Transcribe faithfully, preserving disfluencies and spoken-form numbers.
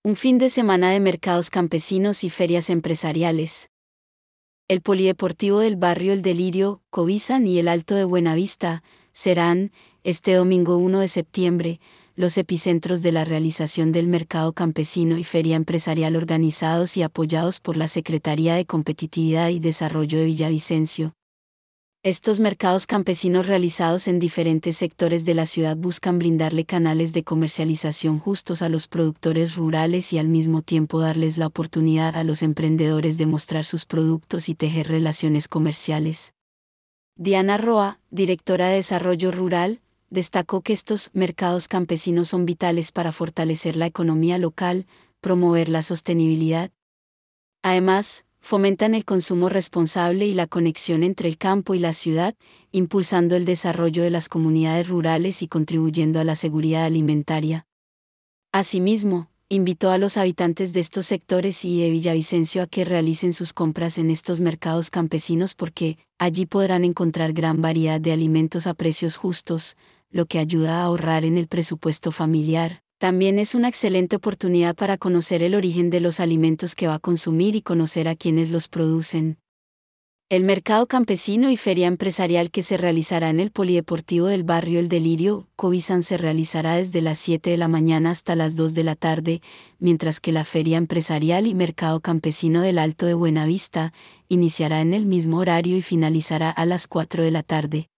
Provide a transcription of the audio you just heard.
Un fin de semana de mercados campesinos y ferias empresariales. El Polideportivo del barrio El Delirio, Cobizán y el Alto de Buenavista serán, este domingo primero de septiembre, los epicentros de la realización del mercado campesino y feria empresarial organizados y apoyados por la Secretaría de Competitividad y Desarrollo de Villavicencio. Estos mercados campesinos realizados en diferentes sectores de la ciudad buscan brindarle canales de comercialización justos a los productores rurales y al mismo tiempo darles la oportunidad a los emprendedores de mostrar sus productos y tejer relaciones comerciales. Diana Roa, directora de Desarrollo Rural, destacó que estos mercados campesinos son vitales para fortalecer la economía local, promover la sostenibilidad. Además, fomentan el consumo responsable y la conexión entre el campo y la ciudad, impulsando el desarrollo de las comunidades rurales y contribuyendo a la seguridad alimentaria. Asimismo, invitó a los habitantes de estos sectores y de Villavicencio a que realicen sus compras en estos mercados campesinos porque allí podrán encontrar gran variedad de alimentos a precios justos, lo que ayuda a ahorrar en el presupuesto familiar. También es una excelente oportunidad para conocer el origen de los alimentos que va a consumir y conocer a quienes los producen. El mercado campesino y feria empresarial que se realizará en el Polideportivo del barrio El Delirio, Cobizán se realizará desde las siete de la mañana hasta las dos de la tarde, mientras que la feria empresarial y mercado campesino del Alto de Buenavista iniciará en el mismo horario y finalizará a las cuatro de la tarde.